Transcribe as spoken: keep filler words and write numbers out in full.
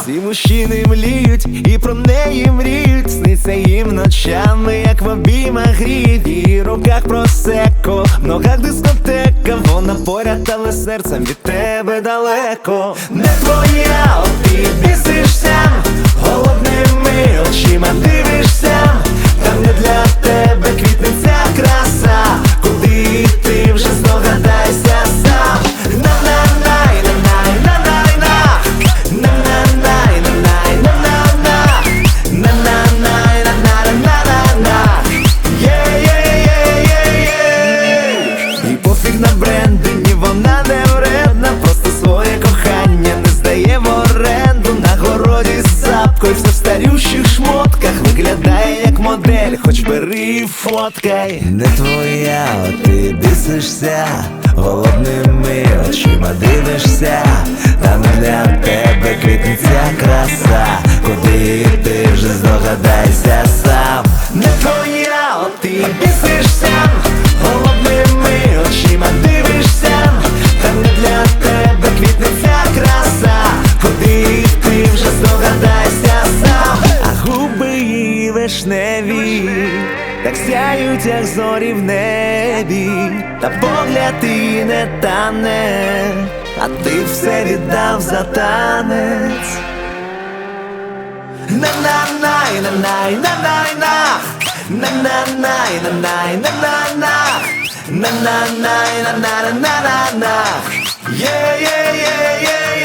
Всі мужчини мліють і про неї мріють. Сниться їм ночами, як в обіймах гріють. В її руках просеко, в ногах дискотека. Вона поряд, але серцем від тебе далеко. Не твоя, от ти бісишся, голодними очима дивишся. Там не для тебе квітне ця краса. Куди йти, вже здогадайся сам. На-на-най, на-най, на-най-на. На-на-най, на-най, на-на-на. На-на-най, на-на-на-на-на. Є-є-є-є-є. І пофіг на бренди, ні вона не вредна. Просто своє кохання не здає в оренду. На городі з сапкою, все в старющих шмотках. Виглядає як модель, хоч бери і фоткай. Не твоя, от ти бісишся, голодними очима дивишся. Там для тебе квітне ця краса. Куди йти, вже здогадайся сам. Не твоя, от ти бісишся, голодними очима дивишся. Там не для тебе квітне ця краса. Куди йти, вже здогадайся сам. А губи її вишневі так сяють, як зорі в небі. Та погляд і не тане, а ти все віддав за танець. На-на-най, на-най, на-най-на. На-на-най, на-най, на-на-на. На-на-най, на-на-на-на-на. Є-є-є-є-є.